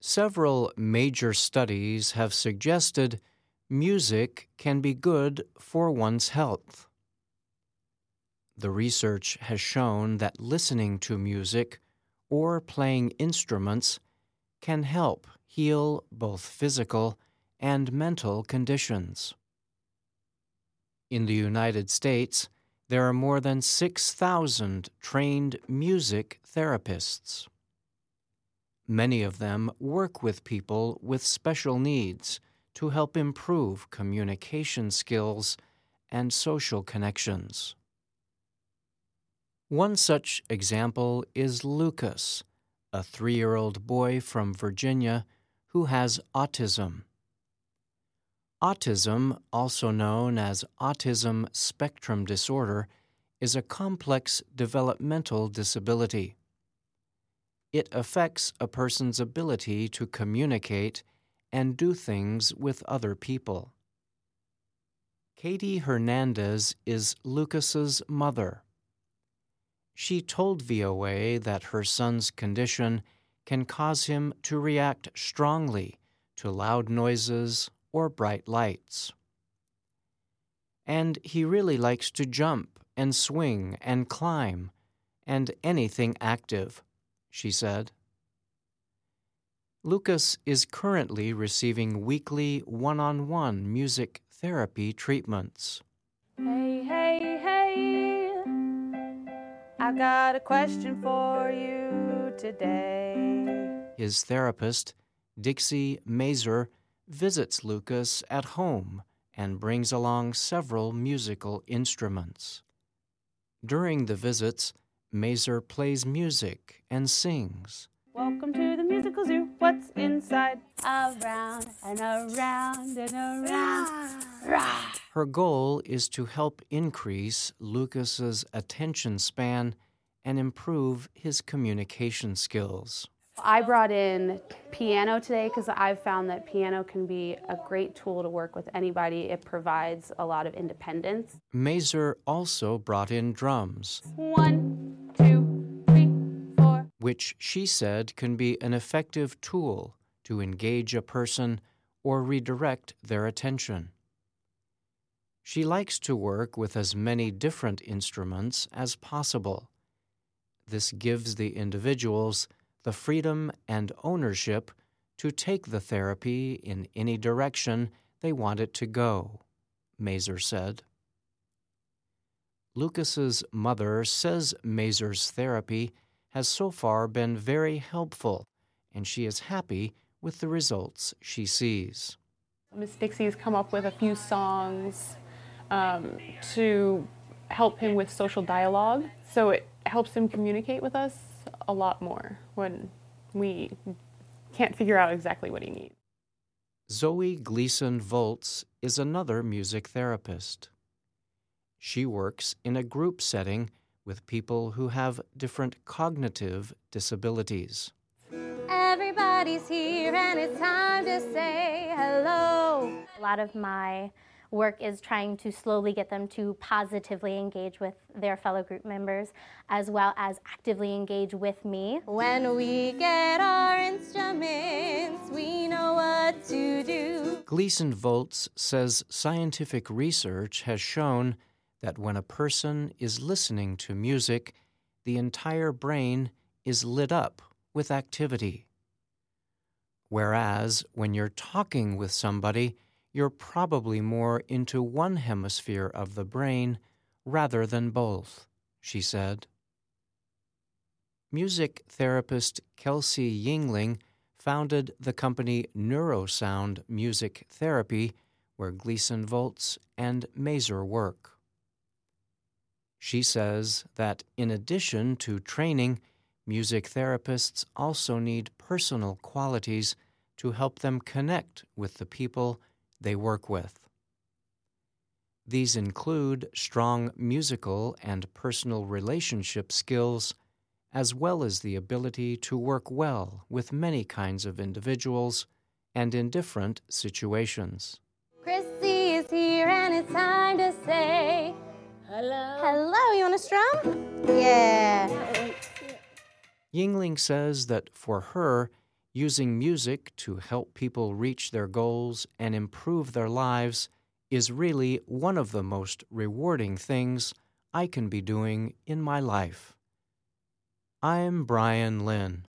Several major studies have suggested music can be good for one's health. The research has shown that listening to music or playing instruments can help heal both physical and mental conditions. In the United States, there are more than 6,000 trained music therapists. Many of them work with people with special needs to help improve communication skills and social connections. One such example is Lucas, a 3-year-old boy from Virginia who has autism. Autism, also known as autism spectrum disorder, is a complex developmental disability. It affects a person's ability to communicate and do things with other people. Katie Hernandez is Lucas's mother. She told VOA that her son's condition can cause him to react strongly to loud noises or bright lights. And he really likes to jump and swing and climb and anything active, she said. Lucas is currently receiving weekly one-on-one music therapy treatments. Hey, hey, hey, I got a question for you today. His therapist, Dixie Mazer, visits Lucas at home and brings along several musical instruments. During the visits, Mazer plays music and sings. Welcome to the musical zoo. What's inside? Around and around and around. Rah! Her goal is to help increase Lucas's attention span and improve his communication skills. I brought in piano today because I've found that piano can be a great tool to work with anybody. It provides a lot of independence. Mazer also brought in drums. 1, 2, 3, 4. Which she said can be an effective tool to engage a person or redirect their attention. She likes to work with as many different instruments as possible. This gives the individuals the freedom and ownership to take the therapy in any direction they want it to go, Mazer said. Lucas's mother says Mazer's therapy has so far been very helpful, and she is happy with the results she sees. Miss Dixie's come up with a few songs to help him with social dialogue, so it helps him communicate with us a lot more when we can't figure out exactly what he needs. Zoe Gleason-Volz is another music therapist. She works in a group setting with people who have different cognitive disabilities. Everybody's here and it's time to say hello. A lot of my work is trying to slowly get them to positively engage with their fellow group members, as well as actively engage with me. When we get our instruments, we know what to do. Gleason-Volz says scientific research has shown that when a person is listening to music, the entire brain is lit up with activity. Whereas when you're talking with somebody, you're probably more into one hemisphere of the brain rather than both, she said. Music therapist Kelsey Yingling founded the company Neurosound Music Therapy, where Gleason-Volz and Mazer work. She says that in addition to training, music therapists also need personal qualities to help them connect with the people they work with. These include strong musical and personal relationship skills, as well as the ability to work well with many kinds of individuals and in different situations. Chrissy is here and it's time to say hello. Hello, you want to strum? Yeah. Yingling says that for her, Using music to help people reach their goals and improve their lives is really one of the most rewarding things I can be doing in my life. I'm Brian Lynn.